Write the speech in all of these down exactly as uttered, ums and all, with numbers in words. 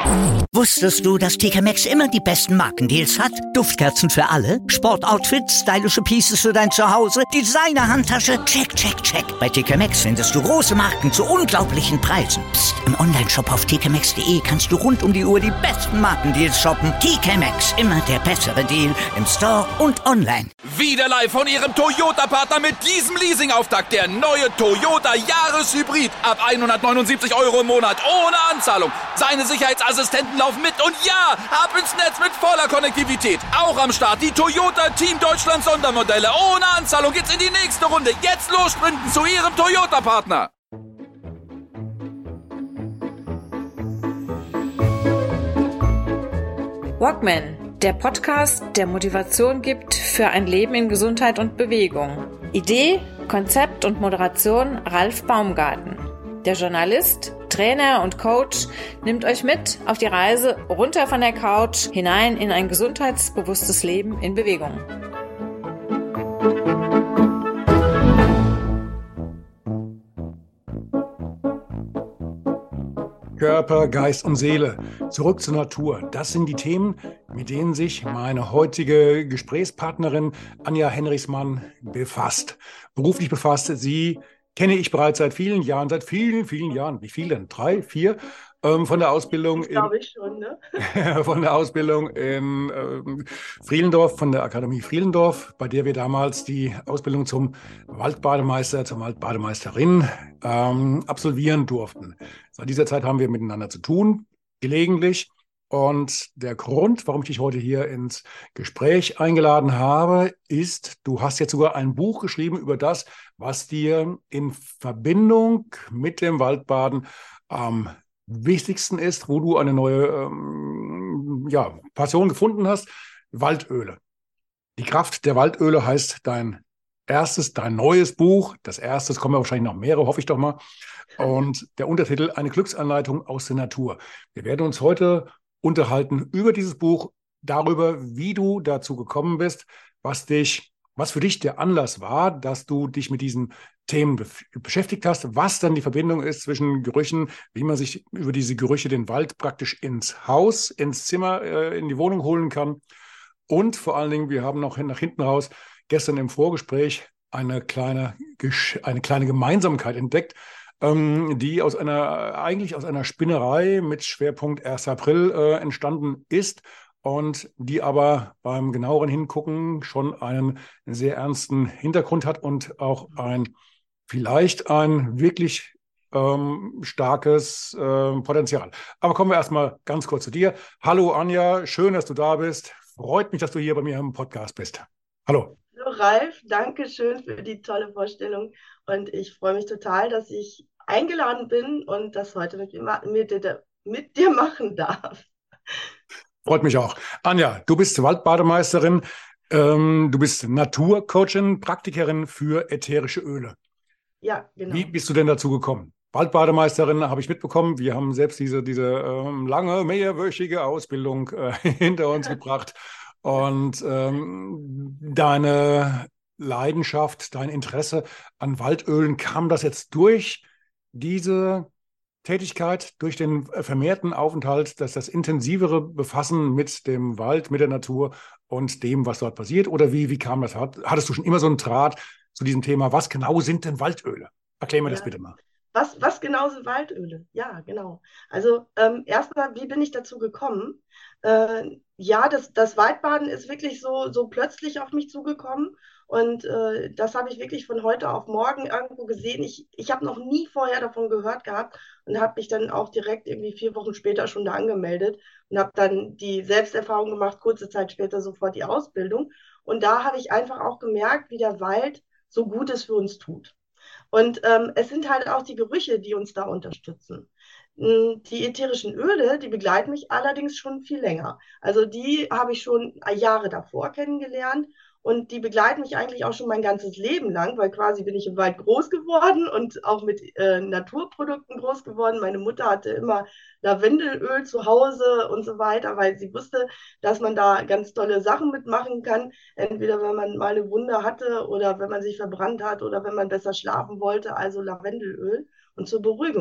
Wusstest du, dass T K Maxx immer die besten Markendeals hat? Duftkerzen für alle, Sportoutfits, stylische Pieces für dein Zuhause, Designer-Handtasche, check, check, check. Bei T K Maxx findest du große Marken zu unglaublichen Preisen. Psst. Im Onlineshop auf t k maxx punkt d e kannst du rund um die Uhr die besten Markendeals shoppen. T K Maxx, immer der bessere Deal im Store und online. Wieder live von Ihrem Toyota-Partner mit diesem Leasing-Auftakt. Der neue Toyota Jahreshybrid. Ab hundertneunundsiebzig Euro im Monat. Ohne Anzahlung. Seine Sicherheitsassistenten laufen mit. Und ja, ab ins Netz mit voller Konnektivität. Auch am Start die Toyota Team Deutschland Sondermodelle. Ohne Anzahlung geht's in die nächste Runde. Jetzt los sprinten zu Ihrem Toyota-Partner. Walkman, der Podcast, der Motivation gibt für ein Leben in Gesundheit und Bewegung. Idee, Konzept und Moderation Ralf Baumgarten. Der Journalist, Trainer und Coach nimmt euch mit auf die Reise runter von der Couch hinein in ein gesundheitsbewusstes Leben in Bewegung. Körper, Geist und Seele. Zurück zur Natur. Das sind die Themen, mit denen sich meine heutige Gesprächspartnerin Anja Henrichsmann befasst. Beruflich befasst. Sie kenne ich bereits seit vielen Jahren, seit vielen, vielen Jahren. Wie viele denn? Drei, vier? Ähm, von der Ausbildung Das glaube ich schon, ne? von der Ausbildung in ähm, Frielendorf, von der Akademie Frielendorf, bei der wir damals die Ausbildung zum Waldbademeister, zur Waldbademeisterin ähm, absolvieren durften. Seit dieser Zeit haben wir miteinander zu tun, gelegentlich. Und der Grund, warum ich dich heute hier ins Gespräch eingeladen habe, ist, du hast jetzt sogar ein Buch geschrieben über das, was dir in Verbindung mit dem Waldbaden am wichtigsten ist, wo du eine neue ähm, ja, Passion gefunden hast, Waldöle. Die Kraft der Waldöle heißt dein erstes, dein neues Buch. Das erste, es kommen ja wahrscheinlich noch mehrere, hoffe ich doch mal. Und der Untertitel, eine Glücksanleitung aus der Natur. Wir werden uns heute unterhalten über dieses Buch, darüber, wie du dazu gekommen bist, was dich, was für dich der Anlass war, dass du dich mit diesen Themen be- beschäftigt hast, was dann die Verbindung ist zwischen Gerüchen, wie man sich über diese Gerüche den Wald praktisch ins Haus, ins Zimmer, äh, in die Wohnung holen kann. Und vor allen Dingen, wir haben noch hin, nach hinten raus gestern im Vorgespräch eine kleine, Gesch- eine kleine Gemeinsamkeit entdeckt, ähm, die aus einer, eigentlich aus einer Spinnerei mit Schwerpunkt erster April äh, entstanden ist. Und die aber beim genaueren Hingucken schon einen sehr ernsten Hintergrund hat und auch ein vielleicht ein wirklich ähm, starkes äh, Potenzial. Aber kommen wir erstmal ganz kurz zu dir. Hallo Anja, schön, dass du da bist. Freut mich, dass du hier bei mir im Podcast bist. Hallo. Hallo Ralf, danke schön für die tolle Vorstellung. Und ich freue mich total, dass ich eingeladen bin und das heute mit, mit, mit dir machen darf. Freut mich auch. Anja, du bist Waldbademeisterin, ähm, du bist Naturcoachin, Praktikerin für ätherische Öle. Ja, genau. Wie bist du denn dazu gekommen? Waldbademeisterin habe ich mitbekommen. Wir haben selbst diese, diese ähm, lange, mehrwöchige Ausbildung äh, hinter uns gebracht. Und ähm, deine Leidenschaft, dein Interesse an Waldölen, kam das jetzt durch diese Tätigkeit, durch den vermehrten Aufenthalt, dass das intensivere Befassen mit dem Wald, mit der Natur und dem, was dort passiert? Oder wie, wie kam das? Hattest du schon immer so einen Draht zu diesem Thema? Was genau sind denn Waldöle? Erklär mir Ja. das bitte mal. Was, was genau sind Waldöle? Ja, genau. Also ähm, erstmal, wie bin ich dazu gekommen? Äh, ja, das, das Waldbaden ist wirklich so, so plötzlich auf mich zugekommen. Und äh, das habe ich wirklich von heute auf morgen irgendwo gesehen. Ich, ich habe noch nie vorher davon gehört gehabt und habe mich dann auch direkt irgendwie vier Wochen später schon da angemeldet und habe dann die Selbsterfahrung gemacht, kurze Zeit später sofort die Ausbildung. Und da habe ich einfach auch gemerkt, wie der Wald so Gutes für uns tut. Und ähm, es sind halt auch die Gerüche, die uns da unterstützen. Mm, Die ätherischen Öle, die begleiten mich allerdings schon viel länger. Also die habe ich schon Jahre davor kennengelernt und die begleiten mich eigentlich auch schon mein ganzes Leben lang, weil quasi bin ich im Wald groß geworden und auch mit äh, Naturprodukten groß geworden. Meine Mutter hatte immer Lavendelöl zu Hause und so weiter, weil sie wusste, dass man da ganz tolle Sachen mitmachen kann. Entweder wenn man mal eine Wunde hatte oder wenn man sich verbrannt hat oder wenn man besser schlafen wollte, also Lavendelöl und zur Beruhigung.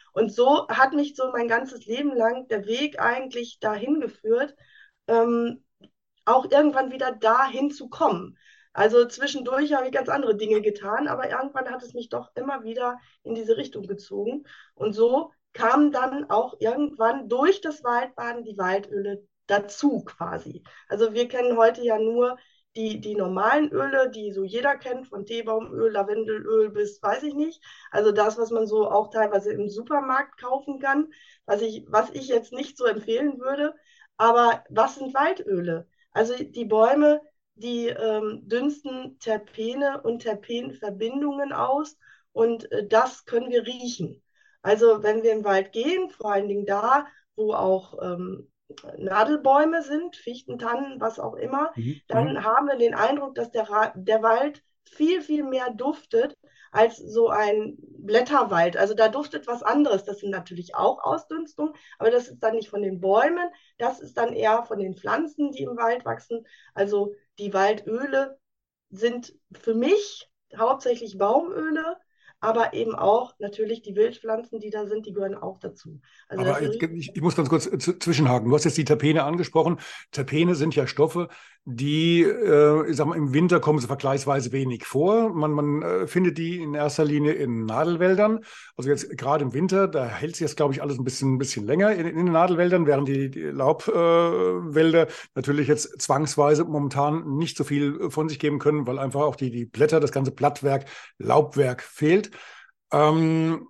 Und so hat mich so mein ganzes Leben lang der Weg eigentlich dahin geführt, ähm, auch irgendwann wieder dahin zu kommen. Also zwischendurch habe ich ganz andere Dinge getan, aber irgendwann hat es mich doch immer wieder in diese Richtung gezogen. Und so kamen dann auch irgendwann durch das Waldbaden die Waldöle dazu quasi. Also wir kennen heute ja nur die, die normalen Öle, die so jeder kennt, von Teebaumöl, Lavendelöl bis weiß ich nicht. Also das, was man so auch teilweise im Supermarkt kaufen kann, was ich, was ich jetzt nicht so empfehlen würde. Aber was sind Waldöle? Also die Bäume, die ähm, dünsten Terpene und Terpenverbindungen aus und äh, das können wir riechen. Also wenn wir im Wald gehen, vor allen Dingen da, wo auch ähm, Nadelbäume sind, Fichten, Tannen, was auch immer, Mhm. Mhm. dann haben wir den Eindruck, dass der, Ra der Wald viel, viel mehr duftet als so ein Blätterwald. Also da duftet was anderes. Das sind natürlich auch Ausdünstungen, aber das ist dann nicht von den Bäumen, das ist dann eher von den Pflanzen, die im Wald wachsen. Also die Waldöle sind für mich hauptsächlich Baumöle, aber eben auch natürlich die Wildpflanzen, die da sind, die gehören auch dazu. Also das Aber ist jetzt, ich, ich muss ganz kurz z- zwischenhaken. Du hast jetzt die Terpene angesprochen. Terpene sind ja Stoffe, die, äh, ich sag mal, im Winter kommen sie vergleichsweise wenig vor. Man, man äh, findet die in erster Linie in Nadelwäldern. Also jetzt gerade im Winter, da hält sich jetzt, glaube ich, alles ein bisschen, ein bisschen länger in, in den Nadelwäldern, während die, die Laubwälder äh, Wälder natürlich jetzt zwangsweise momentan nicht so viel von sich geben können, weil einfach auch die, die Blätter, das ganze Blattwerk, Laubwerk fehlt. Ähm,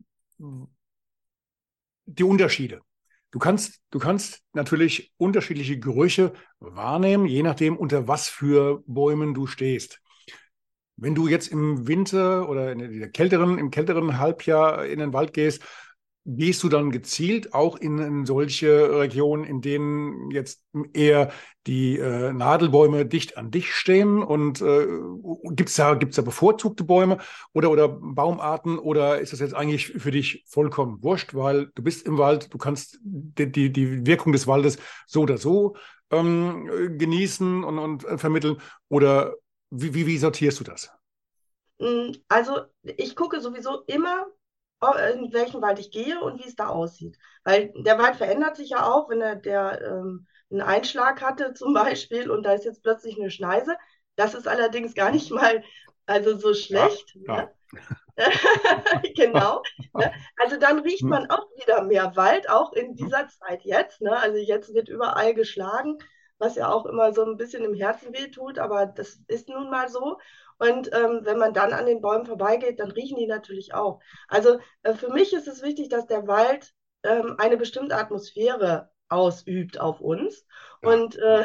Die Unterschiede. Du kannst, du kannst natürlich unterschiedliche Gerüche wahrnehmen, je nachdem, unter was für Bäumen du stehst. Wenn du jetzt im Winter oder in der kälteren, im kälteren Halbjahr in den Wald gehst, gehst du dann gezielt auch in, in solche Regionen, in denen jetzt eher die äh, Nadelbäume dicht an dich stehen? Und äh, gibt es da, gibt's da bevorzugte Bäume oder, oder Baumarten? Oder ist das jetzt eigentlich für dich vollkommen wurscht, weil du bist im Wald, du kannst die, die, die Wirkung des Waldes so oder so ähm, genießen und, und äh, vermitteln? Oder wie, wie, wie sortierst du das? Mm, Also ich gucke sowieso immer, o- in welchen Wald ich gehe und wie es da aussieht. Weil der Wald verändert sich ja auch, wenn er der, ähm, einen Einschlag hatte zum Beispiel und da ist jetzt plötzlich eine Schneise. Das ist allerdings gar nicht mal also so Ja, schlecht. ja. Ne? Genau. Ne? Also dann riecht man auch wieder mehr Wald, auch in dieser Zeit jetzt. Ne? Also jetzt wird überall geschlagen, was ja auch immer so ein bisschen im Herzen wehtut, aber das ist nun mal so. Und ähm, wenn man dann an den Bäumen vorbeigeht, dann riechen die natürlich auch. Also äh, für mich ist es wichtig, dass der Wald ähm, eine bestimmte Atmosphäre ausübt auf uns. Ja. Und äh,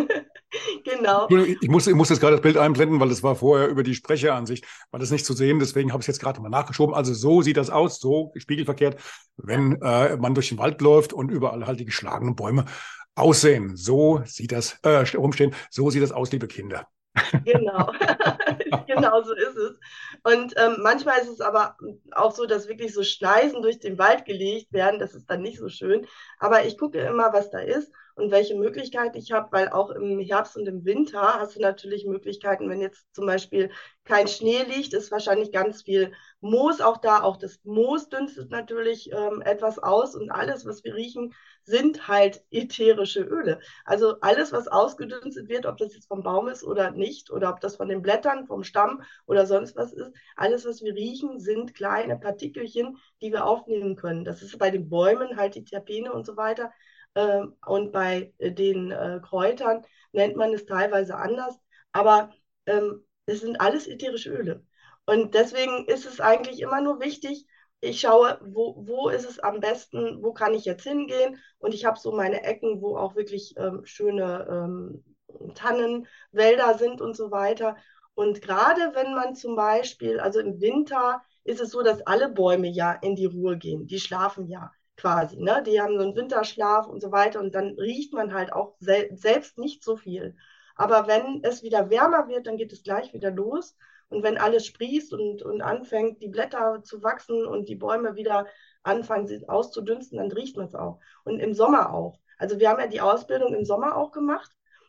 genau. Entschuldigung, Ich muss, ich muss jetzt gerade das Bild einblenden, weil das war vorher über die Sprecheransicht, war das nicht zu sehen. Deswegen habe ich es jetzt gerade mal nachgeschoben. Also so sieht das aus, so spiegelverkehrt, wenn äh, man durch den Wald läuft und überall halt die geschlagenen Bäume aussehen. So sieht das, äh, rumstehen, so sieht das aus, liebe Kinder. Genau, genau so ist es. Und ähm, manchmal ist es aber auch so, dass wirklich so Schneisen durch den Wald gelegt werden. Das ist dann nicht so schön. Aber ich gucke immer, was da ist und welche Möglichkeiten ich habe, weil auch im Herbst und im Winter hast du natürlich Möglichkeiten, wenn jetzt zum Beispiel kein Schnee liegt, ist wahrscheinlich ganz viel Moos auch da. Auch das Moos dünstet natürlich ähm, etwas aus und alles, was wir riechen, sind halt ätherische Öle. Also alles, was ausgedünstet wird, ob das jetzt vom Baum ist oder nicht, oder ob das von den Blättern, vom Stamm oder sonst was ist, alles, was wir riechen, sind kleine Partikelchen, die wir aufnehmen können. Das ist bei den Bäumen halt die Terpene und so weiter. Ähm, und bei den äh, Kräutern nennt man es teilweise anders. Aber ähm, es sind alles ätherische Öle. Und deswegen ist es eigentlich immer nur wichtig, ich schaue, wo, wo ist es am besten, wo kann ich jetzt hingehen? Und ich habe so meine Ecken, wo auch wirklich ähm, schöne ähm, Tannenwälder sind und so weiter. Und gerade wenn man zum Beispiel, also im Winter ist es so, dass alle Bäume ja in die Ruhe gehen. Die schlafen ja quasi, ne? Die haben so einen Winterschlaf und so weiter. Und dann riecht man halt auch sel selbst nicht so viel. Aber wenn es wieder wärmer wird, dann geht es gleich wieder los. Und wenn alles sprießt und, und anfängt, die Blätter zu wachsen und die Bäume wieder anfangen sich auszudünsten, dann riecht man es auch. Und im Sommer auch. Also wir haben ja die Ausbildung im Sommer auch gemacht.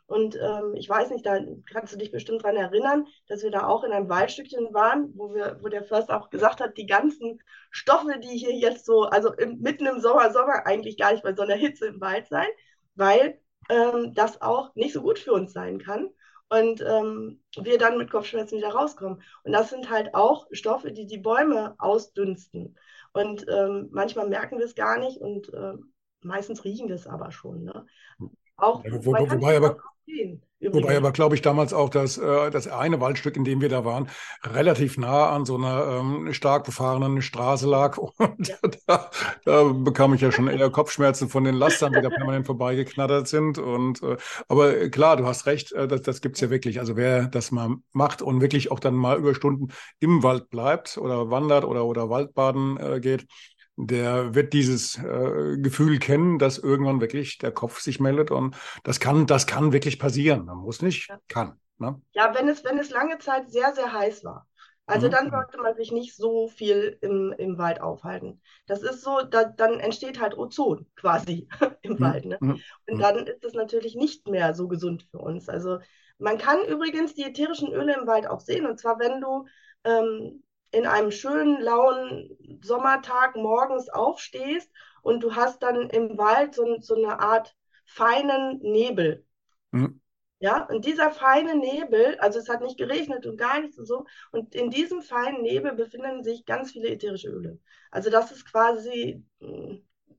Und ähm, ich weiß nicht, da kannst du dich bestimmt dran erinnern, dass wir da auch in einem Waldstückchen waren, wo wir, wo der Förster auch gesagt hat, die ganzen Stoffe, die hier jetzt so, also im, mitten im Sommer, Sommer eigentlich gar nicht bei so einer Hitze im Wald sein, weil ähm, das auch nicht so gut für uns sein kann. Und ähm, wir dann mit Kopfschmerzen wieder rauskommen. Und das sind halt auch Stoffe, die die Bäume ausdünsten. Und ähm, manchmal merken wir es gar nicht und ähm, meistens riechen wir es aber schon. Ne? Auch, Ja, wo, man wo, kann es wobei auch aber sehen, Wobei übrigens. aber, glaube ich, damals auch das, äh, das eine Waldstück, in dem wir da waren, relativ nah an so einer ähm, stark befahrenen Straße lag. Und Ja, da, da bekam ich ja schon eher Kopfschmerzen von den Lastern, die da permanent vorbeigeknattert sind. Und, äh, aber äh, klar, du hast recht, äh, das, das gibt's ja wirklich. Also wer das mal macht und wirklich auch dann mal über Stunden im Wald bleibt oder wandert oder, oder Waldbaden äh, geht, der wird dieses äh, Gefühl kennen, dass irgendwann wirklich der Kopf sich meldet. Und das kann, das kann wirklich passieren. Man muss nicht, ja. kann. Ne? Ja, wenn es, wenn es lange Zeit sehr, sehr heiß war. Also Mhm. dann sollte man sich nicht so viel im, im Wald aufhalten. Das ist so, da, dann entsteht halt Ozon quasi im Mhm. Wald. Ne? Mhm. Und Mhm. dann ist es natürlich nicht mehr so gesund für uns. Also man kann übrigens die ätherischen Öle im Wald auch sehen. Und zwar, wenn du ähm, in einem schönen, lauen Sommertag morgens aufstehst und du hast dann im Wald so, so eine Art feinen Nebel. Mhm. Ja, und dieser feine Nebel, also es hat nicht geregnet und gar nichts und so, und in diesem feinen Nebel befinden sich ganz viele ätherische Öle. Also das ist quasi mh,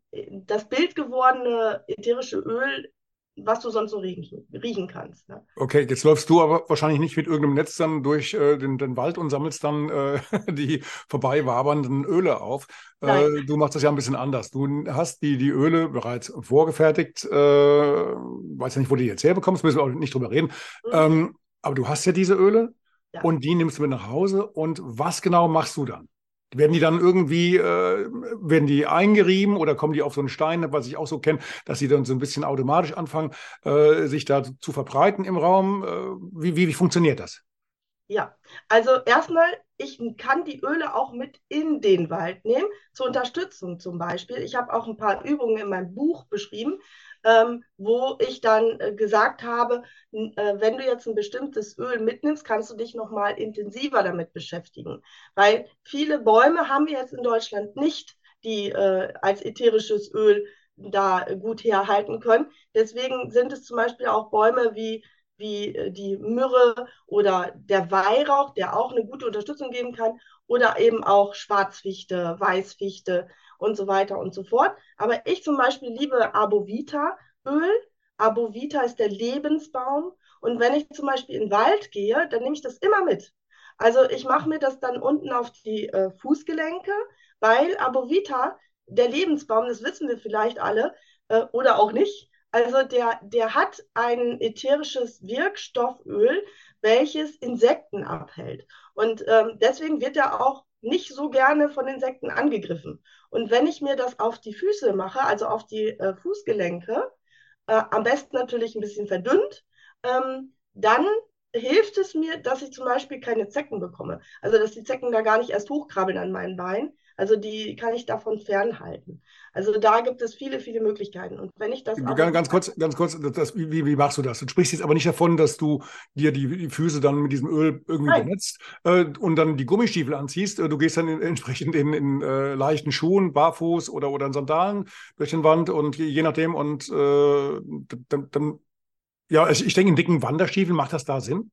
das bildgewordene ätherische Öl, was du sonst so riechen, riechen kannst. Ne? Okay, jetzt läufst du aber wahrscheinlich nicht mit irgendeinem Netz dann durch äh, den, den Wald und sammelst dann äh, die vorbei wabernden Öle auf. Nein. Äh, du machst das ja ein bisschen anders. Du hast die, die Öle bereits vorgefertigt. Äh, weiß ja nicht, wo du die jetzt herbekommst, müssen wir auch nicht drüber reden. Hm? Ähm, aber du hast ja diese Öle Ja. und die nimmst du mit nach Hause. Und was genau machst du dann? Werden die dann irgendwie, äh, werden die eingerieben oder kommen die auf so einen Stein, was ich auch so kenne, dass sie dann so ein bisschen automatisch anfangen, äh, sich da zu verbreiten im Raum? Äh, wie, wie, wie funktioniert das? Ja, also erstmal, ich kann die Öle auch mit in den Wald nehmen, zur Unterstützung zum Beispiel. Ich habe auch ein paar Übungen in meinem Buch beschrieben, ähm, wo ich dann äh, gesagt habe, n- äh, wenn du jetzt ein bestimmtes Öl mitnimmst, kannst du dich nochmal intensiver damit beschäftigen. Weil viele Bäume haben wir jetzt in Deutschland nicht, die äh, als ätherisches Öl da äh, gut herhalten können. Deswegen sind es zum Beispiel auch Bäume wie, wie äh, die Myrrhe oder der Weihrauch, der auch eine gute Unterstützung geben kann, oder eben auch Schwarzfichte, Weißfichte und so weiter und so fort. Aber ich zum Beispiel liebe Arbovita-Öl. Arbovita ist der Lebensbaum. Und wenn ich zum Beispiel in den Wald gehe, dann nehme ich das immer mit. Also ich mache mir das dann unten auf die äh, Fußgelenke, weil Arbovita, der Lebensbaum, das wissen wir vielleicht alle, äh, oder auch nicht, also der, der hat ein ätherisches Wirkstofföl, welches Insekten abhält. Und ähm, deswegen wird er auch nicht so gerne von Insekten angegriffen. Und wenn ich mir das auf die Füße mache, also auf die äh, Fußgelenke, äh, am besten natürlich ein bisschen verdünnt, ähm, dann hilft es mir, dass ich zum Beispiel keine Zecken bekomme. Also dass die Zecken da gar nicht erst hochkrabbeln an meinen Beinen. Also die kann ich davon fernhalten. Also da gibt es viele, viele Möglichkeiten. Und wenn ich das Ganz, Abo ganz kurz, ganz kurz, das, das, wie, wie machst du das? Du sprichst jetzt aber nicht davon, dass du dir die, die Füße dann mit diesem Öl irgendwie Nein, benetzt äh, und dann die Gummistiefel anziehst. Äh, Du gehst dann in, entsprechend in, in äh, leichten Schuhen, barfuß oder, oder in Sandalen durch den Wand und je, je nachdem. Und äh, dann, dann, ja, ich, ich denke, in dicken Wanderstiefeln macht das da Sinn.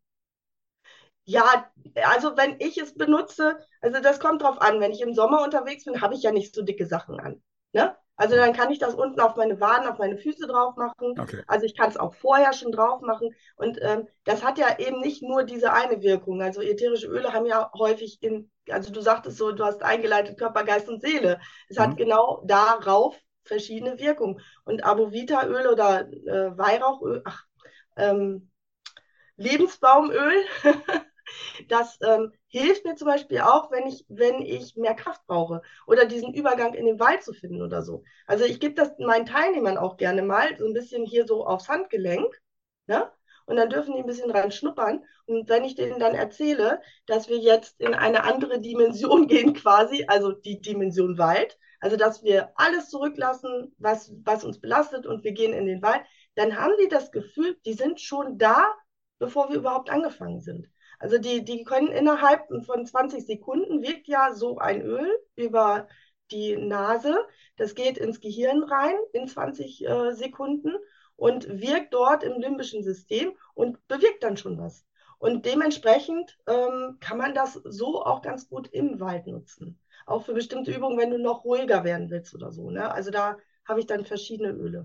ja, also wenn ich es benutze, also das kommt drauf an. Wenn ich im Sommer unterwegs bin, habe ich ja nicht so dicke Sachen an. Ne? Also Hm. dann kann ich das unten auf meine Waden, auf meine Füße drauf machen. Okay. Also ich kann es auch vorher schon drauf machen. Und ähm, das hat ja eben nicht nur diese eine Wirkung. Also ätherische Öle haben ja häufig in, also du sagtest so, du hast eingeleitet Körper, Geist und Seele. Es hat Mhm. genau darauf verschiedene Wirkungen. Und Abovita-Öl oder äh, Weihrauchöl, ach, ähm, Lebensbaumöl, das ähm, hilft mir zum Beispiel auch, wenn ich, wenn ich mehr Kraft brauche oder diesen Übergang in den Wald zu finden oder so. Also ich gebe das meinen Teilnehmern auch gerne mal, so ein bisschen hier so aufs Handgelenk. Ne? und dann dürfen die ein bisschen rein schnuppern. Und wenn ich denen dann erzähle, dass wir jetzt in eine andere Dimension gehen quasi, also die Dimension Wald, also dass wir alles zurücklassen, was, was uns belastet und wir gehen in den Wald, dann haben die das Gefühl, die sind schon da, bevor wir überhaupt angefangen sind. Also die, die können innerhalb von zwanzig Sekunden wirkt ja so ein Öl über die Nase, das geht ins Gehirn rein in zwanzig äh, Sekunden und wirkt dort im limbischen System und bewirkt dann schon was. Und dementsprechend ähm, kann man das so auch ganz gut im Wald nutzen. Auch für bestimmte Übungen, wenn du noch ruhiger werden willst oder so. Ne? Also da habe ich dann verschiedene Öle.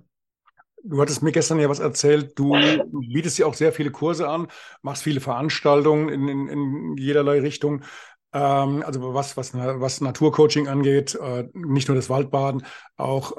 Du hattest mir gestern ja was erzählt. Du bietest ja auch sehr viele Kurse an, machst viele Veranstaltungen in, in, in jederlei Richtung. Ähm, also was, was, was Naturcoaching angeht, äh, nicht nur das Waldbaden, auch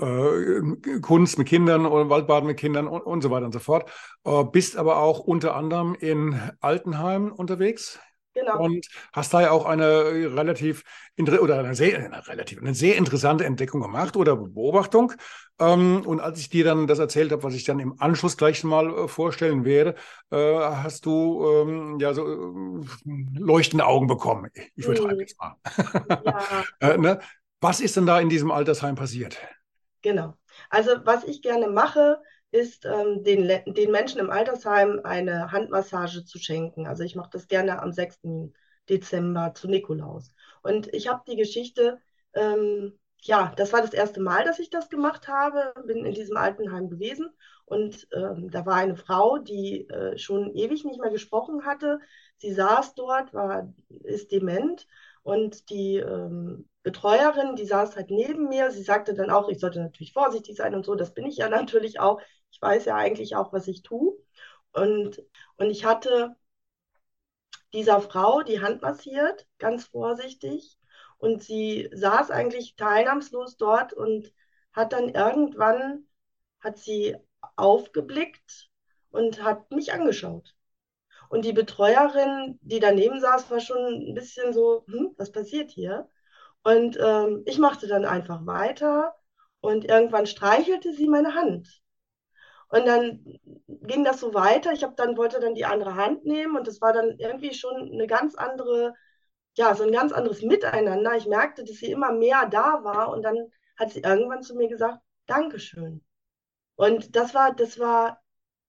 äh, Kunst mit Kindern oder Waldbaden mit Kindern und, und so weiter und so fort. Äh, bist aber auch unter anderem in Altenheimen unterwegs. Genau. Und hast da ja auch eine relativ oder eine sehr, eine relativ eine sehr interessante Entdeckung gemacht oder Beobachtung. Ähm, und als ich dir dann das erzählt habe, was ich dann im Anschluss gleich mal äh, vorstellen werde, äh, hast du ähm, ja so äh, leuchtende Augen bekommen. Ich übertreibe Hm, jetzt mal. ja, äh, ne? Was ist denn da in diesem Altersheim passiert? genau. Also was ich gerne mache, ist ähm, den, Le- den Menschen im Altersheim eine Handmassage zu schenken. Also ich mache das gerne am sechsten Dezember zu Nikolaus. Und ich habe die Geschichte, ähm, ja, das war das erste Mal, dass ich das gemacht habe, bin in diesem Altenheim gewesen und ähm, da war eine Frau, die äh, schon ewig nicht mehr gesprochen hatte. Sie saß dort, war, ist dement und die ähm, Betreuerin, die saß halt neben mir. Sie sagte dann auch, ich sollte natürlich vorsichtig sein und so. Das bin ich ja natürlich auch. Ich weiß ja eigentlich auch, was ich tue. Und, und ich hatte dieser Frau die Hand massiert, ganz vorsichtig. Und sie saß eigentlich teilnahmslos dort und hat dann irgendwann, hat sie aufgeblickt und hat mich angeschaut. Und die Betreuerin, die daneben saß, war schon ein bisschen so, hm, was passiert hier? Und ähm, ich machte dann einfach weiter und irgendwann streichelte sie meine Hand. Und dann ging das so weiter. Ich habe dann wollte dann die andere Hand nehmen und das war dann irgendwie schon eine ganz andere, ja, so ein ganz anderes Miteinander. Ich merkte, dass sie immer mehr da war und dann hat sie irgendwann zu mir gesagt, Dankeschön. Und das war, das war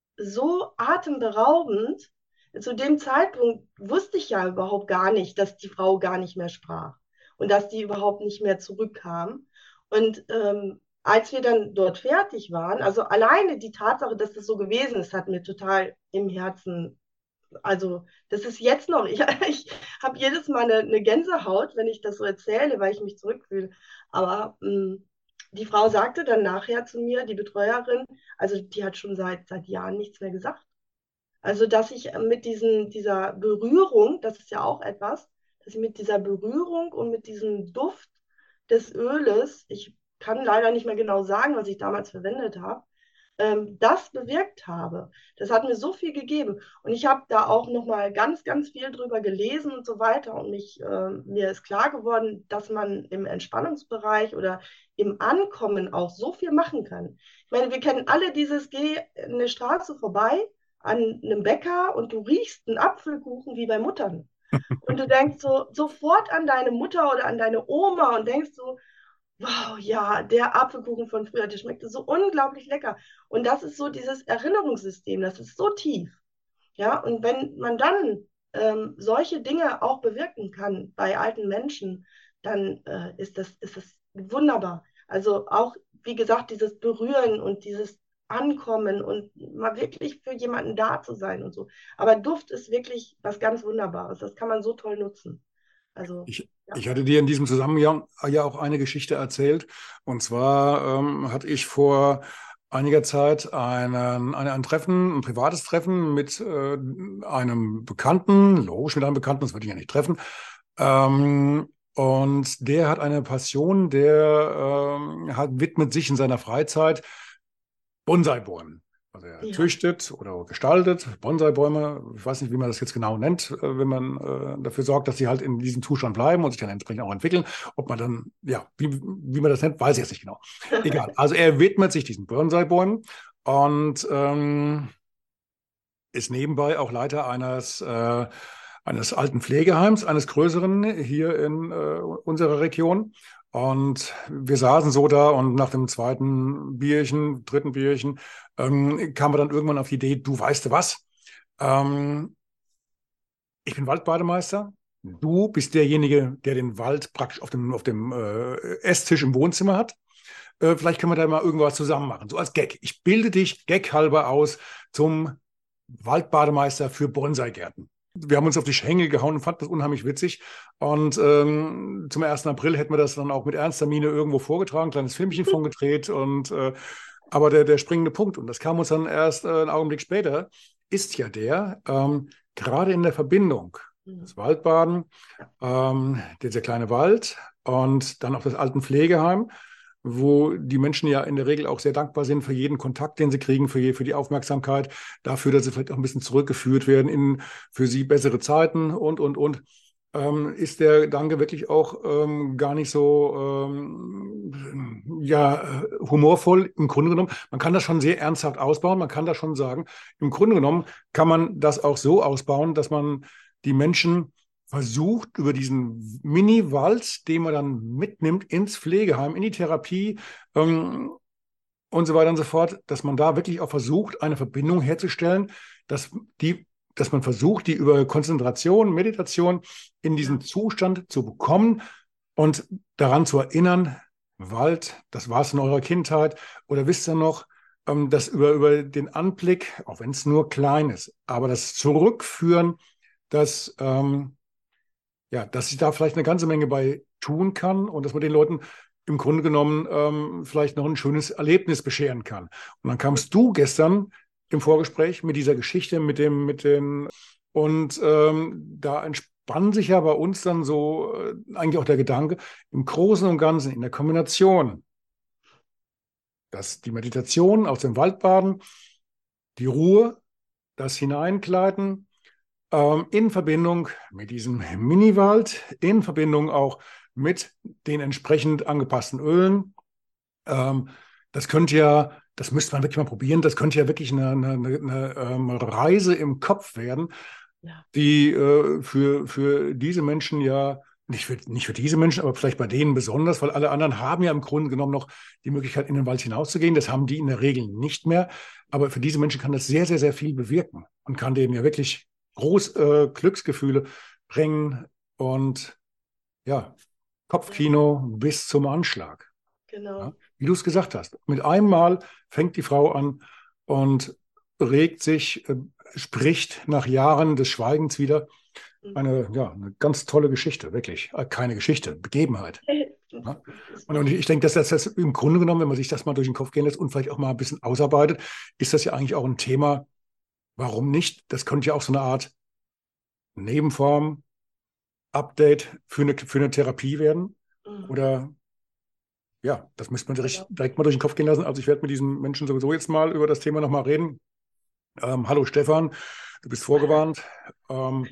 so atemberaubend. Zu dem Zeitpunkt wusste ich ja überhaupt gar nicht, dass die Frau gar nicht mehr sprach und dass die überhaupt nicht mehr zurückkam. Und ähm, als wir dann dort fertig waren, also alleine die Tatsache, dass das so gewesen ist, hat mir total im Herzen, also das ist jetzt noch, ich, ich habe jedes Mal eine, eine Gänsehaut, wenn ich das so erzähle, weil ich mich zurückfühle. Aber mh, die Frau sagte dann nachher zu mir, die Betreuerin, also die hat schon seit, seit Jahren nichts mehr gesagt. Also, dass ich mit diesen, dieser Berührung, das ist ja auch etwas, dass ich mit dieser Berührung und mit diesem Duft des Öles, ich kann leider nicht mehr genau sagen, was ich damals verwendet habe, ähm, das bewirkt habe. Das hat mir so viel gegeben. Und ich habe da auch nochmal ganz, ganz viel drüber gelesen und so weiter. Und mich, äh, mir ist klar geworden, dass man im Entspannungsbereich oder im Ankommen auch so viel machen kann. Ich meine, wir kennen alle dieses, geh eine Straße vorbei an einem Bäcker und du riechst einen Apfelkuchen wie bei Muttern. Und du denkst so sofort an deine Mutter oder an deine Oma und denkst so, wow, ja, der Apfelkuchen von früher, der schmeckte so unglaublich lecker. Und das ist so dieses Erinnerungssystem, das ist so tief. Ja, und wenn man dann ähm, solche Dinge auch bewirken kann bei alten Menschen, dann äh, ist das, ist das wunderbar. Also auch, wie gesagt, dieses Berühren und dieses Ankommen und mal wirklich für jemanden da zu sein und so. Aber Duft ist wirklich was ganz Wunderbares. Das kann man so toll nutzen. Also, Ich, ja. ich hatte dir in diesem Zusammenhang ja auch eine Geschichte erzählt. Und zwar ähm, hatte ich vor einiger Zeit einen, eine, ein Treffen, ein privates Treffen mit äh, einem Bekannten, logisch mit einem Bekannten, das würde ich ja nicht treffen. Ähm, und der hat eine Passion, der ähm, hat, widmet sich in seiner Freizeit Bonsai-Bäumen. Also er Ja. züchtet oder gestaltet Bonsai-Bäume. Ich weiß nicht, wie man das jetzt genau nennt, äh, wenn man äh, dafür sorgt, dass sie halt in diesem Zustand bleiben und sich dann entsprechend auch entwickeln. Ob man dann, ja, wie, wie man das nennt, weiß ich jetzt nicht genau. Egal. Also er widmet sich diesen Bonsai-Bäumen und ähm, ist nebenbei auch Leiter eines, äh, eines alten Pflegeheims, eines größeren hier in äh, unserer Region. Und wir saßen so da und nach dem zweiten Bierchen, dritten Bierchen, ähm, kamen wir dann irgendwann auf die Idee, du weißt du was, ähm, ich bin Waldbademeister. Du bist derjenige, der den Wald praktisch auf dem, auf dem äh, Esstisch im Wohnzimmer hat. Äh, vielleicht können wir da mal irgendwas zusammen machen, so als Gag. Ich bilde dich gaghalber aus zum Waldbademeister für Bonsaigärten. Wir haben uns auf die Schengel gehauen und fanden das unheimlich witzig. Und ähm, zum ersten April hätten wir das dann auch mit ernster Miene irgendwo vorgetragen, ein kleines Filmchen von gedreht. Und, äh, aber der, der springende Punkt, und das kam uns dann erst äh, einen Augenblick später, ist ja der, ähm, gerade in der Verbindung, das Waldbaden, ähm, dieser kleine Wald und dann auch das Altenpflegeheim, wo die Menschen ja in der Regel auch sehr dankbar sind für jeden Kontakt, den sie kriegen, für, je, für die Aufmerksamkeit, dafür, dass sie vielleicht auch ein bisschen zurückgeführt werden in für sie bessere Zeiten und, und, und. Ähm, ist der Gedanke wirklich auch ähm, gar nicht so ähm, ja, humorvoll im Grunde genommen. Man kann das schon sehr ernsthaft ausbauen, man kann das schon sagen. Im Grunde genommen kann man das auch so ausbauen, dass man die Menschen versucht, über diesen Mini-Wald, den man dann mitnimmt ins Pflegeheim, in die Therapie ähm, und so weiter und so fort, dass man da wirklich auch versucht, eine Verbindung herzustellen, dass, die, dass man versucht, die über Konzentration, Meditation in diesen Zustand zu bekommen und daran zu erinnern, Wald, das war es in eurer Kindheit, oder wisst ihr noch, ähm, dass über, über den Anblick, auch wenn es nur klein ist, aber das Zurückführen, dass ähm, ja, dass ich da vielleicht eine ganze Menge bei tun kann und dass man den Leuten im Grunde genommen ähm, vielleicht noch ein schönes Erlebnis bescheren kann. Und dann kamst du gestern im Vorgespräch mit dieser Geschichte, mit dem, mit den, und ähm, da entspann sich ja bei uns dann so äh, eigentlich auch der Gedanke, im Großen und Ganzen, in der Kombination, dass die Meditation aus dem Waldbaden, die Ruhe, das Hineinkleiden, in Verbindung mit diesem Miniwald, in Verbindung auch mit den entsprechend angepassten Ölen. Ähm, das könnte ja, das müsste man wirklich mal probieren, das könnte ja wirklich eine, eine, eine, eine Reise im Kopf werden, ja, die äh, für, für diese Menschen ja, nicht für, nicht für diese Menschen, aber vielleicht bei denen besonders, weil alle anderen haben ja im Grunde genommen noch die Möglichkeit, in den Wald hinauszugehen. Das haben die in der Regel nicht mehr. Aber für diese Menschen kann das sehr, sehr, sehr viel bewirken und kann denen ja wirklich groß äh, Glücksgefühle bringen und ja, Kopfkino bis zum Anschlag. Genau. Ja, wie du es gesagt hast. Mit einem Mal fängt die Frau an und regt sich, äh, spricht nach Jahren des Schweigens wieder. Eine, ja, eine ganz tolle Geschichte, wirklich. Äh, keine Geschichte, Begebenheit. Ja? Und ich denke, dass das, das im Grunde genommen, wenn man sich das mal durch den Kopf gehen lässt und vielleicht auch mal ein bisschen ausarbeitet, ist das ja eigentlich auch ein Thema. Warum nicht? Das könnte ja auch so eine Art Nebenform, Update für eine, für eine Therapie werden. Mhm. Oder ja, das müsste man direkt, direkt mal durch den Kopf gehen lassen. Also ich werde mit diesen Menschen sowieso jetzt mal über das Thema nochmal reden. Ähm, hallo Stefan, du bist vorgewarnt. Ähm,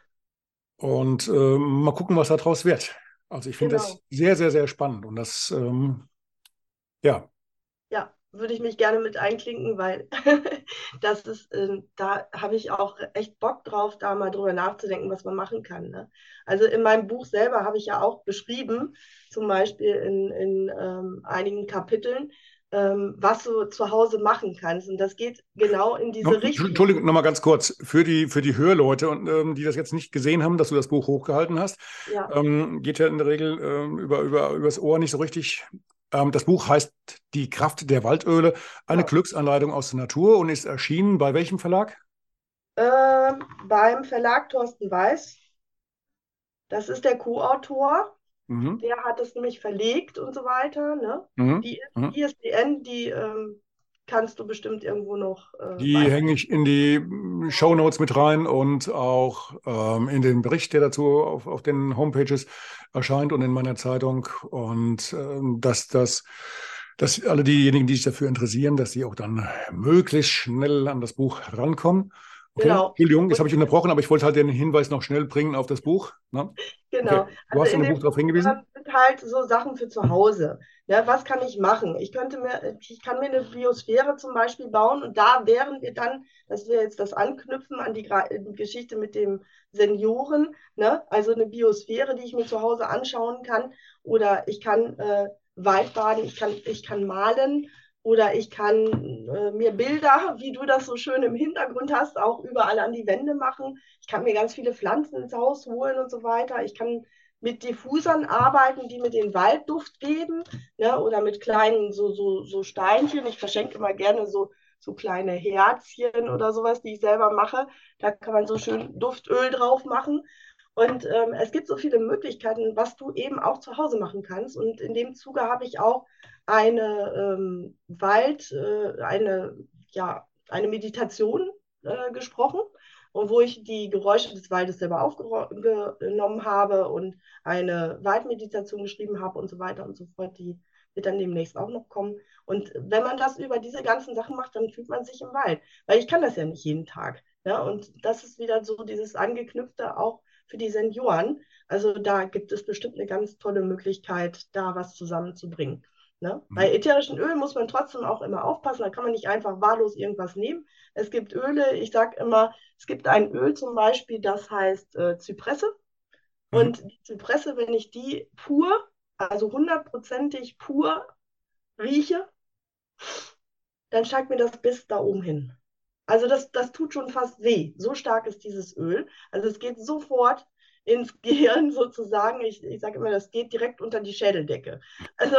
und ähm, mal gucken, was daraus wird. Also ich finde genau. das sehr, sehr, sehr spannend. Und das, ähm, ja. Ja, würde ich mich gerne mit einklinken, weil das ist, äh, da habe ich auch echt Bock drauf, da mal drüber nachzudenken, was man machen kann. Ne? Also in meinem Buch selber habe ich ja auch beschrieben, zum Beispiel in, in ähm, einigen Kapiteln, ähm, was du zu Hause machen kannst. Und das geht genau in diese no, Richtung. Entschuldigung, nochmal ganz kurz, für die, für die Hörleute, und, ähm, die das jetzt nicht gesehen haben, dass du das Buch hochgehalten hast, ja. ähm, geht ja in der Regel ähm, über, über, übers Ohr nicht so richtig. Das Buch heißt Die Kraft der Waldöle, eine ja. Glücksanleitung aus der Natur, und ist erschienen bei welchem Verlag? Äh, beim Verlag Thorsten Weiß. Das ist der Co-Autor. Mhm. Der hat es nämlich verlegt und so weiter. Ne? Mhm. Die I S B N, die ähm, kannst du bestimmt irgendwo noch. Äh, die hänge ich in die Shownotes mit rein und auch ähm, in den Bericht, der dazu auf, auf den Homepages erscheint und in meiner Zeitung. Und ähm, dass das, dass alle diejenigen, die sich dafür interessieren, dass sie auch dann möglichst schnell an das Buch rankommen. Okay, Genau. Entschuldigung, jetzt Und habe ich unterbrochen, aber ich wollte halt den Hinweis noch schnell bringen auf das Buch. Ne? genau. Okay, du Also hast in in dem dem Buch darauf Buch hingewiesen? ähm, sind halt so Sachen für zu Hause. Ne, was kann ich machen? Ich könnte mir, ich kann mir eine Biosphäre zum Beispiel bauen und da wären wir dann, das wäre jetzt das Anknüpfen an die, Gra- die Geschichte mit dem Senioren, ne? Also eine Biosphäre, die ich mir zu Hause anschauen kann. Oder ich kann äh, Waldbaden, ich kann, ich kann malen. Oder ich kann äh, mir Bilder, wie du das so schön im Hintergrund hast, auch überall an die Wände machen. Ich kann mir ganz viele Pflanzen ins Haus holen und so weiter. Ich kann mit Diffusern arbeiten, die mir den Waldduft geben, ne? Oder mit kleinen so, so, so Steinchen. Ich verschenke immer gerne so, so kleine Herzchen oder sowas, die ich selber mache. Da kann man so schön Duftöl drauf machen. Und ähm, es gibt so viele Möglichkeiten, was du eben auch zu Hause machen kannst. Und in dem Zuge habe ich auch eine ähm, Wald, äh, eine, ja, eine Meditation äh, gesprochen, und wo ich die Geräusche des Waldes selber aufgenommen habe und eine Waldmeditation geschrieben habe und so weiter und so fort. Die wird dann demnächst auch noch kommen. Und wenn man das über diese ganzen Sachen macht, dann fühlt man sich im Wald. Weil ich kann das ja nicht jeden Tag. Ja? Und das ist wieder so dieses Angeknüpfte auch für die Senioren. Also da gibt es bestimmt eine ganz tolle Möglichkeit, da was zusammenzubringen. Ne? Bei Mhm. ätherischen Ölen muss man trotzdem auch immer aufpassen, da kann man nicht einfach wahllos irgendwas nehmen. Es gibt Öle, ich sage immer, es gibt ein Öl zum Beispiel, das heißt äh, Zypresse. Mhm. Und die Zypresse, wenn ich die pur, also hundertprozentig pur rieche, dann steigt mir das bis da oben hin. Also das, das tut schon fast weh. So stark ist dieses Öl. Also es geht sofort ins Gehirn sozusagen. Ich, ich sage immer, das geht direkt unter die Schädeldecke. Also,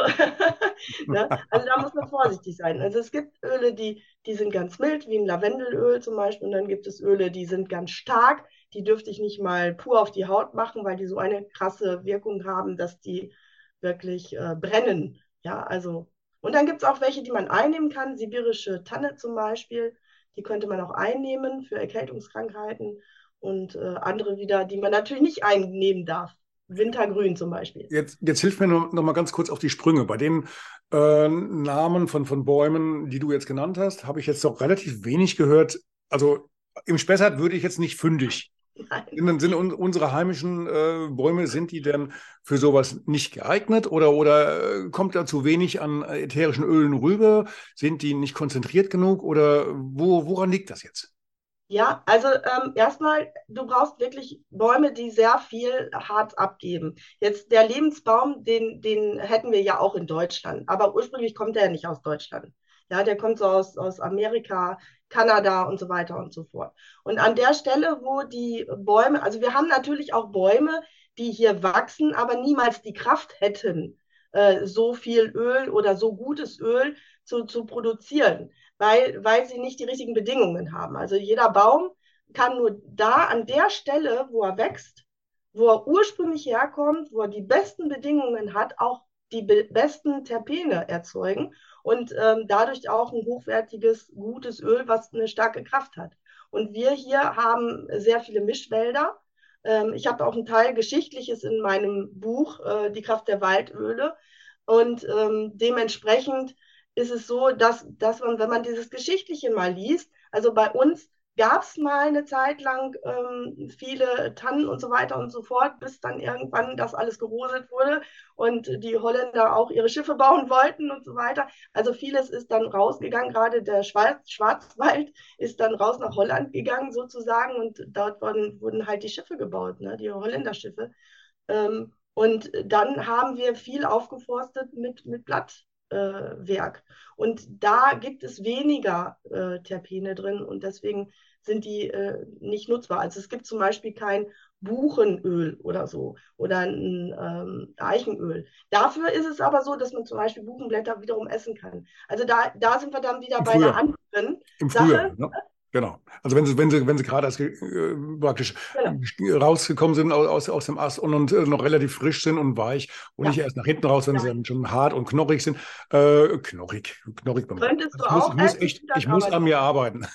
ne? Also da muss man vorsichtig sein. Also es gibt Öle, die, die sind ganz mild, wie ein Lavendelöl zum Beispiel. Und dann gibt es Öle, die sind ganz stark. Die dürfte ich nicht mal pur auf die Haut machen, weil die so eine krasse Wirkung haben, dass die wirklich äh, brennen. Ja, also. Und dann gibt es auch welche, die man einnehmen kann. Sibirische Tanne zum Beispiel. Die könnte man auch einnehmen für Erkältungskrankheiten und äh, andere wieder, die man natürlich nicht einnehmen darf. Wintergrün zum Beispiel. Jetzt, jetzt hilf mir noch, noch mal ganz kurz auf die Sprünge. Bei den äh, Namen von, von Bäumen, die du jetzt genannt hast, habe ich jetzt doch relativ wenig gehört. Also im Spessart würde ich jetzt nicht fündig. Nein. Sind, sind un, unsere heimischen äh, Bäume, sind die denn für sowas nicht geeignet oder, oder äh, kommt da zu wenig an ätherischen Ölen rüber? Sind die nicht konzentriert genug oder wo, woran liegt das jetzt? Ja, also ähm, erstmal, du brauchst wirklich Bäume, die sehr viel Harz abgeben. Jetzt der Lebensbaum, den, den hätten wir ja auch in Deutschland, aber ursprünglich kommt der ja nicht aus Deutschland. Ja, der kommt so aus, aus Amerika, Kanada und so weiter und so fort. Und an der Stelle, wo die Bäume, also wir haben natürlich auch Bäume, die hier wachsen, aber niemals die Kraft hätten, äh, so viel Öl oder so gutes Öl zu, zu produzieren, weil, weil sie nicht die richtigen Bedingungen haben. Also jeder Baum kann nur da an der Stelle, wo er wächst, wo er ursprünglich herkommt, wo er die besten Bedingungen hat, auch die be besten Terpene erzeugen und ähm, dadurch auch ein hochwertiges, gutes Öl, was eine starke Kraft hat. Und wir hier haben sehr viele Mischwälder. Ähm, ich habe auch einen Teil Geschichtliches in meinem Buch, äh, Die Kraft der Waldöle. Und ähm, dementsprechend ist es so, dass, dass man, wenn man dieses Geschichtliche mal liest, also bei uns gab es mal eine Zeit lang ähm, viele Tannen und so weiter und so fort, bis dann irgendwann das alles gerodet wurde und die Holländer auch ihre Schiffe bauen wollten und so weiter. Also vieles ist dann rausgegangen, gerade der Schwarz Schwarzwald ist dann raus nach Holland gegangen sozusagen und dort wurden, wurden halt die Schiffe gebaut, ne, die Holländerschiffe. Ähm, und dann haben wir viel aufgeforstet mit, mit Blatt. Äh, Werk. Und da gibt es weniger äh, Terpene drin und deswegen sind die äh, nicht nutzbar. Also es gibt zum Beispiel kein Buchenöl oder so oder ein ähm, Eichenöl. Dafür ist es aber so, dass man zum Beispiel Buchenblätter wiederum essen kann. Also da, da sind wir dann wieder Im bei einer Frühjahr. anderen Im Frühjahr, Sache. ne? Genau. Also wenn sie, wenn sie, wenn sie gerade als, äh, praktisch Genau. rausgekommen sind aus, aus, aus dem Ast und, und äh, noch relativ frisch sind und weich und nicht Ja. erst nach hinten raus, wenn Ja. sie dann schon hart und knorrig sind. Äh, knorrig, knorrig beim Gott. Könntest Also du ich muss, auch ich muss essen, echt, tut dann ich muss aber an nicht. mir arbeiten.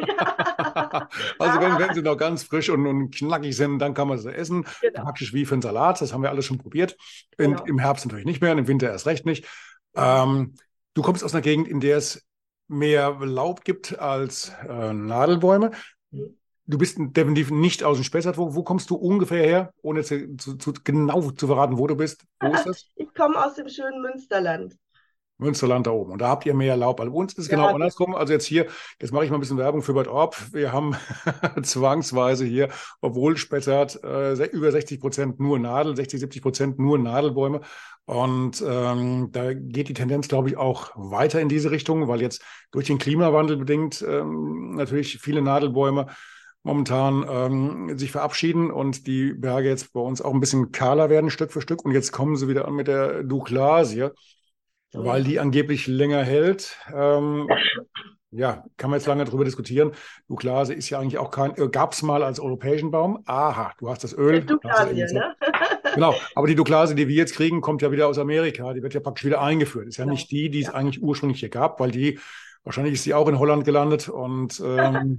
Also wenn, wenn Aber sie noch ganz frisch und, und knackig sind, dann kann man sie essen. genau, Praktisch wie für einen Salat, das haben wir alles schon probiert. In, genau. Im Herbst natürlich nicht mehr, und im Winter erst recht nicht. Mhm. Ähm, du kommst aus einer Gegend, in der es mehr Laub gibt als äh, Nadelbäume. Mhm. du bist definitiv nicht aus dem Spessart. Wo, wo kommst du ungefähr her, ohne zu, zu, zu, genau zu verraten, wo du bist? Wo ist das? Ich komme aus dem schönen Münsterland. Münsterland da oben. Und da habt ihr mehr Laub. Bei uns ist es Ja, genau andersrum. Also jetzt hier, jetzt mache ich mal ein bisschen Werbung für Bad Orb. Wir haben zwangsweise hier, obwohl Spessart äh, über sechzig Prozent nur Nadel, sechzig, siebzig Prozent nur Nadelbäume. Und ähm, da geht die Tendenz, glaube ich, auch weiter in diese Richtung, weil jetzt durch den Klimawandel bedingt ähm, natürlich viele Nadelbäume momentan ähm, sich verabschieden und die Berge jetzt bei uns auch ein bisschen kahler werden, Stück für Stück. Und jetzt kommen sie wieder an mit der Douglasie, weil die angeblich länger hält. Ähm, ja, kann man jetzt lange darüber diskutieren. Douglasie ist ja eigentlich auch kein, äh, gab es mal als europäischen Baum. Aha, du hast das Öl. Douglasie, ne? Genau, aber die Douglasie, die wir jetzt kriegen, kommt ja wieder aus Amerika. Die wird ja praktisch wieder eingeführt. Ist ja Genau. nicht die, die es Ja. eigentlich ursprünglich hier gab, weil die, wahrscheinlich ist sie auch in Holland gelandet. Und ähm,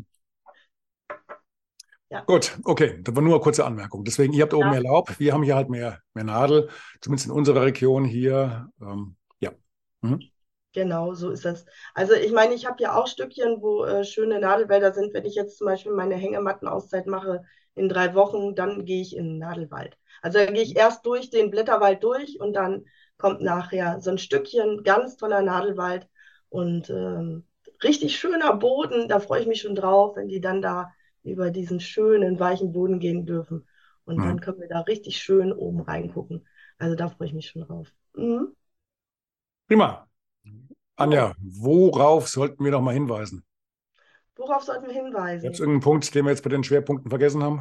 Ja. gut, okay, das war nur eine kurze Anmerkung. Deswegen, ihr habt oben Ja. mehr Laub, wir haben hier halt mehr, mehr Nadel, zumindest in unserer Region hier. Ähm, ja. Mhm. Genau, so ist das. Also ich meine, ich habe ja auch Stückchen, wo äh, schöne Nadelwälder sind. Wenn ich jetzt zum Beispiel meine Hängematten-Auszeit mache in drei Wochen, dann gehe ich in den Nadelwald. Also dann gehe ich erst durch den Blätterwald durch und dann kommt nachher so ein Stückchen, ganz toller Nadelwald und ähm, richtig schöner Boden. Da freue ich mich schon drauf, wenn die dann da über diesen schönen, weichen Boden gehen dürfen. Und Mhm. dann können wir da richtig schön oben reingucken. Also da freue ich mich schon drauf. Mhm. Prima. Anja, worauf sollten wir noch mal hinweisen? Worauf sollten wir Gibt es hinweisen? irgendeinen Punkt, den wir jetzt bei den Schwerpunkten vergessen haben?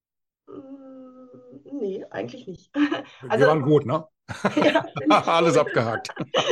Mm, Nee, eigentlich nicht. Wir Also, waren gut, ne? ja, finde ich Alles gut. abgehakt.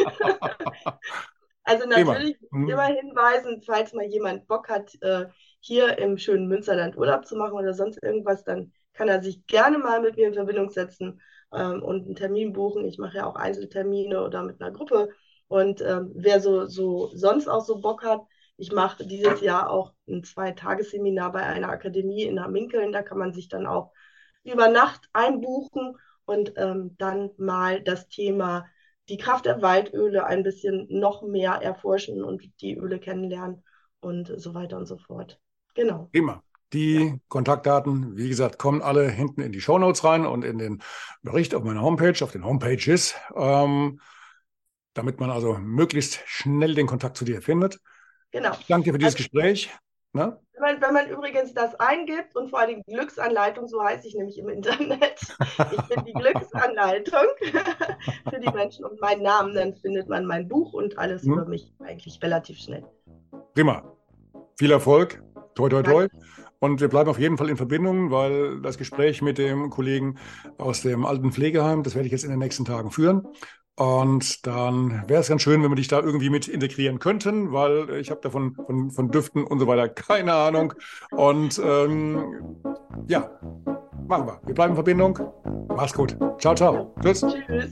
Also Prima. natürlich Mhm. immer hinweisen, falls mal jemand Bock hat, äh, hier im schönen Münsterland Urlaub zu machen oder sonst irgendwas, dann kann er sich gerne mal mit mir in Verbindung setzen ähm, und einen Termin buchen. Ich mache ja auch Einzeltermine oder mit einer Gruppe. Und ähm, wer so, so sonst auch so Bock hat, ich mache dieses Jahr auch ein Zwei-Tages-Seminar bei einer Akademie in Hamminkeln. Da kann man sich dann auch über Nacht einbuchen und ähm, dann mal das Thema die Kraft der Waldöle ein bisschen noch mehr erforschen und die Öle kennenlernen und so weiter und so fort. Genau. Prima. Die Kontaktdaten, wie gesagt, kommen alle hinten in die Shownotes rein und in den Bericht auf meiner Homepage, auf den Homepages, ähm, damit man also möglichst schnell den Kontakt zu dir findet. Genau. Ich danke dir für dieses Also, Gespräch. Ne? wenn man, wenn man übrigens das eingibt und vor allem Glücksanleitung, so heiße ich nämlich im Internet. Ich bin die Glücksanleitung für die Menschen und meinen Namen, dann findet man mein Buch und alles Mhm. über mich eigentlich relativ schnell. Prima. Viel Erfolg. Toi, toi, toi. Danke. Und wir bleiben auf jeden Fall in Verbindung, weil das Gespräch mit dem Kollegen aus dem alten Pflegeheim, das werde ich jetzt in den nächsten Tagen führen. Und dann wäre es ganz schön, wenn wir dich da irgendwie mit integrieren könnten, weil ich habe davon von, von Düften und so weiter keine Ahnung. Und ähm, ja, machen wir. Wir bleiben in Verbindung. Mach's gut. Ciao, ciao. Tschüss. Tschüss.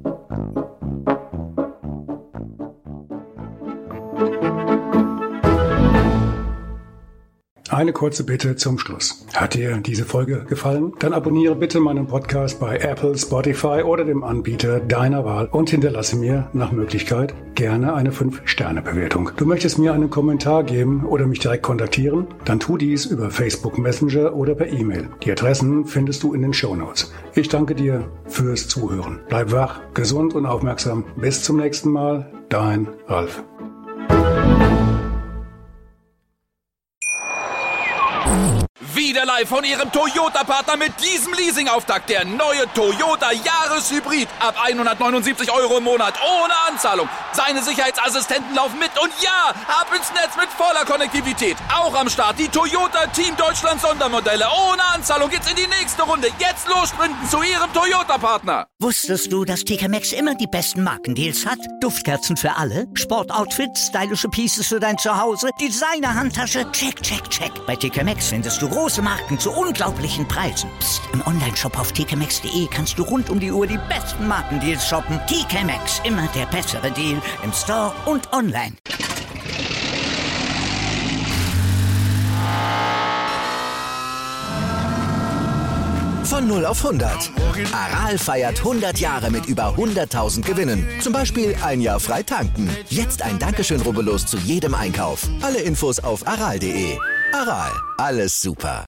Eine kurze Bitte zum Schluss. Hat dir diese Folge gefallen? Dann abonniere bitte meinen Podcast bei Apple, Spotify oder dem Anbieter deiner Wahl und hinterlasse mir nach Möglichkeit gerne eine fünf Sterne Bewertung. Du möchtest mir einen Kommentar geben oder mich direkt kontaktieren? Dann tu dies über Facebook Messenger oder per E-Mail. Die Adressen findest du in den Shownotes. Ich danke dir fürs Zuhören. Bleib wach, gesund und aufmerksam. Bis zum nächsten Mal. Dein Ralf. Wieder live von Ihrem Toyota-Partner mit diesem Leasing-Auftakt. Der neue Toyota Jahreshybrid. Ab hundertneunundsiebzig Euro im Monat. Ohne Anzahlung. Seine Sicherheitsassistenten laufen mit. Und ja, ab ins Netz mit voller Konnektivität. Auch am Start die Toyota Team Deutschland Sondermodelle. Ohne Anzahlung geht's in die nächste Runde. Jetzt los sprinten zu Ihrem Toyota-Partner. Wusstest du, dass T K Maxx immer die besten Markendeals hat? Duftkerzen für alle, Sportoutfits, stylische Pieces für dein Zuhause, Designer-Handtasche, check, check, check. Bei T K Maxx findest du große Marken zu unglaublichen Preisen. Psst. Im Onlineshop auf t k maxx punkt de kannst du rund um die Uhr die besten Markendeals shoppen. T K Maxx, immer der bessere Deal im Store und online. Von null auf hundert. Aral feiert hundert Jahre mit über hunderttausend Gewinnen. Zum Beispiel ein Jahr frei tanken. Jetzt ein Dankeschön, rubbellos zu jedem Einkauf. Alle Infos auf aral punkt de. Aral, alles super.